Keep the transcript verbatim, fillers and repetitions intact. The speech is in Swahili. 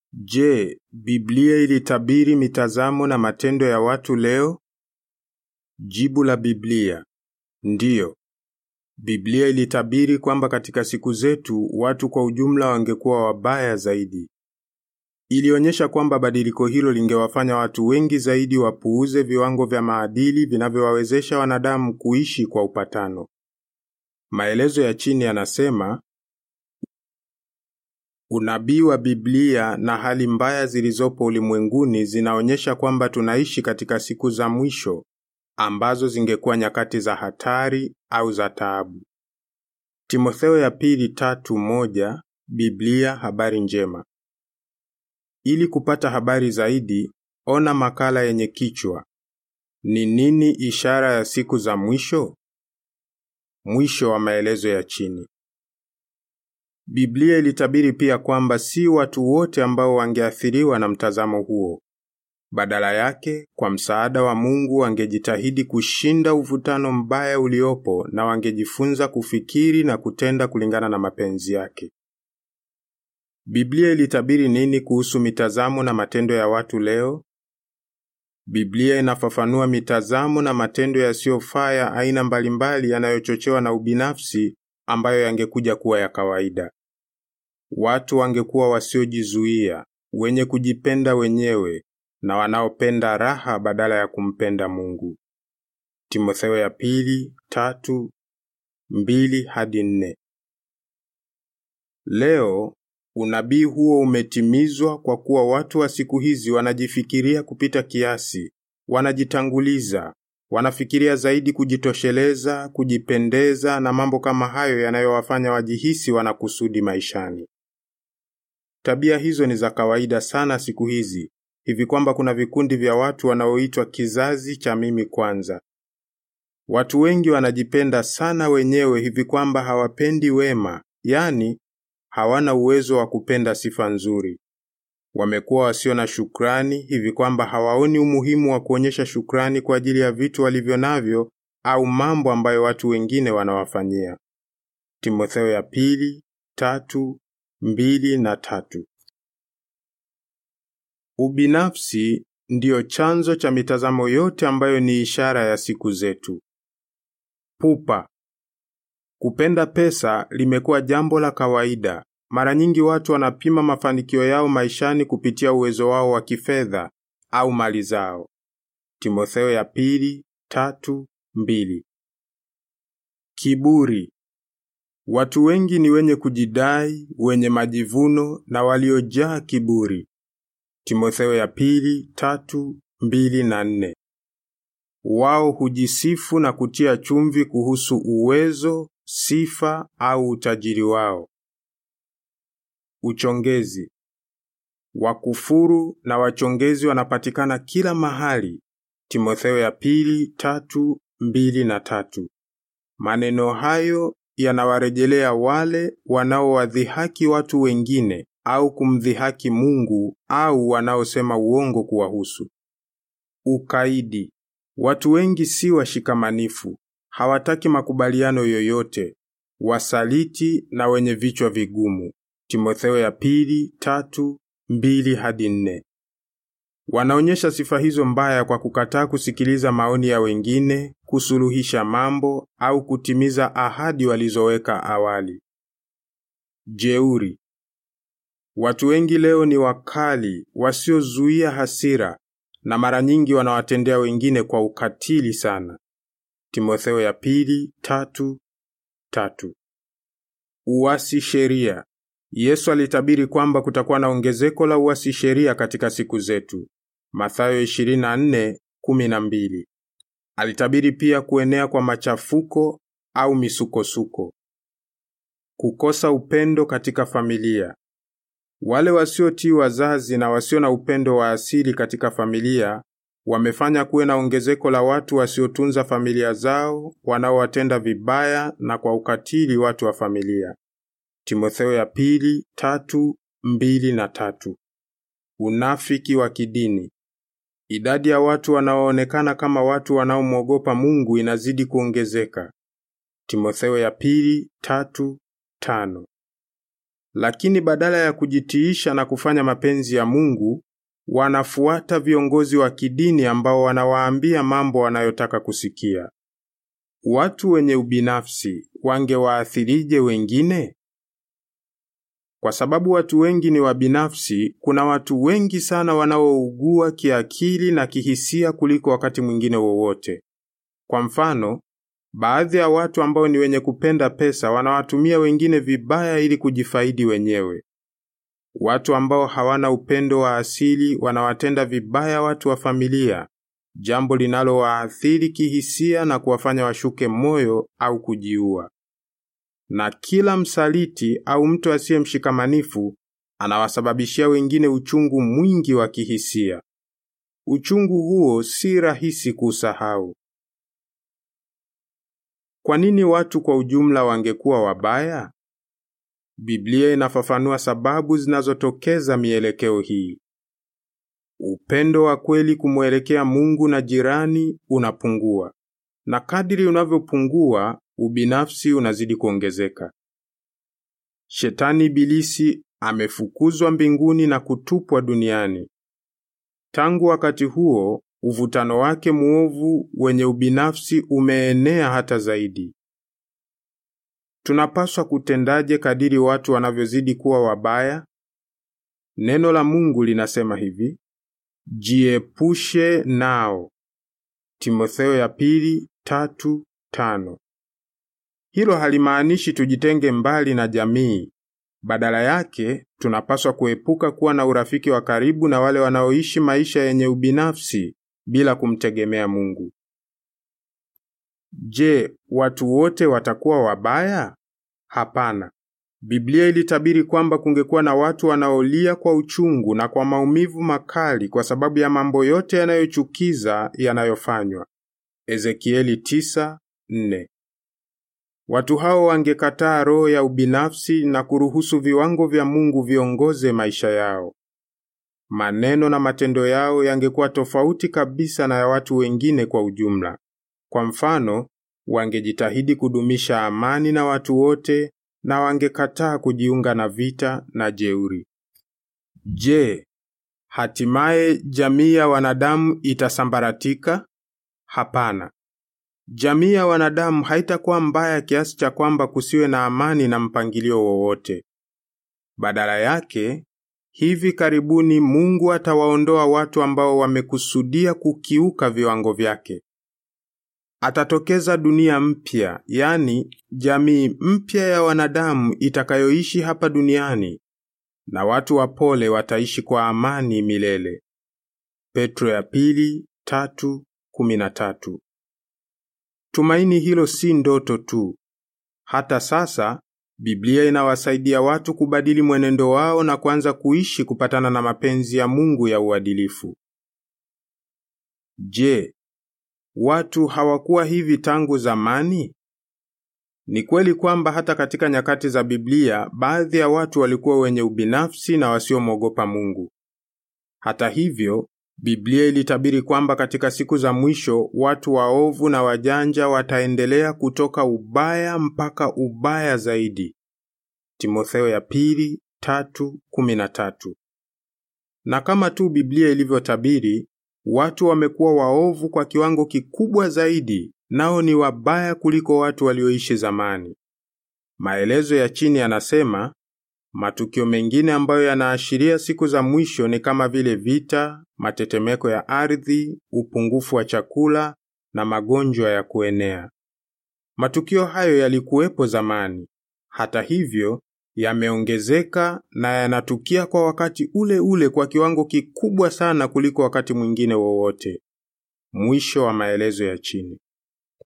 Je, Biblia ilitabiri mitazamo na matendo ya watu leo? Jibu la Biblia: ndiyo. Biblia ilitabiri kwamba katika siku zetu watu kwa ujumla wangekuwa wabaya zaidi. Ilionyesha kwamba badiliko hilo lingewafanya watu wengi zaidi wapuuze viwango vya maadili vinavyowawezesha wanadamu kuishi kwa upatano. Maelezo ya chini yanasema, unabii wa Biblia na hali mbaya zilizopo ulimwenguni zinaonyesha kwamba tunaishi katika siku za mwisho ambazo zingekuwa nyakati za hatari au za taabu. Timotheo ya pili tatu moja, Biblia habari njema. Ili kupata habari zaidi, ona makala yenye kichwa, ni nini ishara ya siku za mwisho? Mwisho wa maelezo ya chini. Biblia ilitabiri pia kwamba si watu wote ambao wangeathiriwa na mtazamo huo. Badala yake, kwa msaada wa Mungu wangejitahidi kushinda uvutano mbaya uliopo na wangejifunza kufikiri na kutenda kulingana na mapenzi yake. Biblia ilitabiri nini kuhusu mitazamo na matendo ya watu leo? Biblia inafafanua mitazamo na matendo yasiyofaa ya aina mbalimbali yanayochochewa na ubinafsi ambayo yangekuja kuwa ya kawaida. Watu wangekuwa wasiojizuia, wenye kujipenda wenyewe, na wanaopenda raha badala ya kumpenda Mungu. Timotheo ya pili tatu mbili hadi nne. Leo unabii huo umetimizwa kwa kuwa watu wa siku hizi wanajifikiria kupita kiasi, wanajitanguliza, wanafikiria zaidi kujitosheleza, kujipendeza na mambo kama hayo yanayowafanya wajihisi wanakusudi maishani. Tabia hizo ni za kawaida sana siku hizi, hivi kwamba kuna vikundi vya watu wanaoitwa kizazi cha mimi kwanza. Watu wengi wanajipenda sana wenyewe hivi kwamba hawapendi wema, yani hawana uwezo wa kupenda sifa nzuri. Wamekuwa wasio na shukrani hivi kwamba hawaoni umuhimu wa kuonyesha shukrani kwa ajili ya vitu walivyo navyo au mambo ambayo watu wengine wanawafanyia. Timotheo ya pili tatu mbili na tatu. Ubinafsi ndiyo chanzo cha mitazamo yote ambayo ni ishara ya siku zetu. Pupa. Kupenda pesa limekuwa jambo la kawaida. Mara nyingi watu wanapima mafanikio yao maishani kupitia uwezo wao wa kifedha au mali zao. Timotheo ya pili tatu mbili. Kiburi. Watu wengi ni wenye kujidai, wenye majivuno na waliojaa kiburi. Timotheo ya pili tatu mbili na nne. Wao hujisifu na kutia chumvi kuhusu uwezo, sifa au utajiri wao. Uchongezi. Wakufuru na wachongezi wanapatikana kila mahali. Timotheo ya pili tatu mbili na tatu. Maneno hayo yanawarejelea wale wanaowadhihaki watu wengine au kumdhihaki Mungu au wanaosema uongo kuwahusu. Ukaidi. Watu wengi si washikamanifu, hawataki makubaliano yoyote, wasaliti na wenye vichwa vigumu. Timotheo ya pili tatu mbili hadi nne. Wanaonyesha sifa hizo mbaya kwa kukataa kusikiliza maoni ya wengine, kusuluhisha mambo au kutimiza ahadi walizoweka awali. Jeuri. Watu wengi leo ni wakali, wasiozuia hasira, na mara nyingi wanawatendea wengine kwa ukatili sana. Timotheo ya pili tatu tatu. Uasi sheria. Yesu alitabiri kwamba kutakuwa na ongezeko la uasi sheria katika siku zetu. Mathayo ishirini na nne kumi na mbili. Alitabiri pia kuenea kwa machafuko au misukosuko. Kukosa upendo katika familia. Wale wasiotii wazazi na wasio na upendo wa asili katika familia wamefanya kuwe na ongezeko la watu wasiotunza familia zao, wanaowatenda vibaya na kwa ukatili watu wa familia. Timotheo ya pili tatu mbili na tatu. Unafiki wa kidini. Idadi ya watu wanaoonekana kama watu wanaomwogopa Mungu inazidi kuongezeka. Timotheo ya pili tatu tano. lakini badala ya kujitiisha na kufanya mapenzi ya Mungu, wanafuata viongozi wa kidini ambao wanawaambia mambo wanayotaka kusikia. Watu wenye ubinafsi wangewaathirije wengine? Kwa sababu watu wengi ni wabinafsi, kuna watu wengi sana wanaougua kiakili na kihisia kuliko wakati mwingine wowote. Kwa mfano, baadhi ya watu ambao ni wenye kupenda pesa wanawatumia wengine vibaya ili kujifaidi wenyewe. Watu ambao hawana upendo wa asili wanawatenda vibaya watu wa familia, jambo linalowaathiri kihisia na kuwafanya washuke moyo au kujiua. Na kila msaliti au mtu asiye mshikamanifu anawasababishia wengine uchungu mwingi wa kihisia. Uchungu huo si rahisi kusahau. Kwa nini watu kwa ujumla wangekuwa wabaya? Biblia inafafanua sababu zinazotokeza mielekeo hii. Upendo wa kweli kumwelekea Mungu na jirani unapungua. Na kadiri unavyopungua, ubinafsi unazidi kuongezeka. Shetani ibilisi amefukuzwa mbinguni na kutupwa duniani. Tangu wakati huo, uvutano wake muovu wenye ubinafsi umeenea hata zaidi. Tunapaswa kutendaje kadiri watu wanavyozidi kuwa wabaya? Neno la Mungu linasema hivi: jiepushe nao. Timotheo ya pili, tatu, tano. Hilo halimaanishi tujitenge mbali na jamii. Badala yake, tunapaswa kuepuka kuwa na urafiki wa karibu na wale wanaoishi maisha yenye ubinafsi bila kumtegemea Mungu. Je, watu wote watakuwa wabaya? Hapana. Biblia ilitabiri kwamba kungekuwa na watu wanaolia kwa uchungu na kwa maumivu makali kwa sababu ya mambo yote yanayochukiza yanayofanywa. Ezekieli tisa, nne. Watu hao wangekataa roho ya ubinafsi na kuruhusu viwango vya Mungu viongoze maisha yao. Maneno na matendo yao yangekuwa tofauti kabisa na ya watu wengine kwa ujumla. Kwa mfano, wangejitahidi kudumisha amani na watu wote na wangekataa kujiunga na vita na jeuri. Je, hatimaye jamii ya wanadamu itasambaratika? Hapana. Jamii ya wanadamu haitakuwa mbaya kiasi cha kwamba kusiwe na amani na mpangilio wowote. Badala yake, hivi karibuni Mungu atawaondoa watu ambao wamekusudia kukiuka viwango vyake. Atatokeza dunia mpya, yani jamii mpya ya wanadamu itakayoishi hapa duniani, na watu wapole wataishi kwa amani milele. Petro ya pili, tatu, kumi na tatu. Tumaini hilo si ndoto tu. Hata sasa, Biblia inawasaidia watu kubadili mwenendo wao na kuanza kuishi kupatana na mapenzi ya Mungu ya uadilifu. Je, watu hawakuwa hivi tangu zamani? Ni kweli kwamba hata katika nyakati za Biblia, baadhi ya watu walikuwa wenye ubinafsi na wasiomwogopa Mungu. Hata hivyo, Biblia ilitabiri kwamba katika siku za mwisho watu waovu na wajanja wataendelea kutoka ubaya mpaka ubaya zaidi. Timotheo ya pili, tatu, kumi na tatu. Na kama tu Biblia ilivyotabiri, watu wamekuwa waovu kwa kiwango kikubwa zaidi, nao ni wabaya kuliko watu walioishi zamani. Maelezo ya chini yanasema, matukio mengine ambayo yanaashiria siku za mwisho ni kama vile vita, matetemeko ya ardhi, upungufu wa chakula na magonjwa ya kuenea. Matukio hayo yalikuwepo zamani. Hata hivyo, yameongezeka na yanatukia kwa wakati ule ule kwa kiwango kikubwa sana kuliko wakati mwingine wowote. Mwisho wa maelezo ya chini.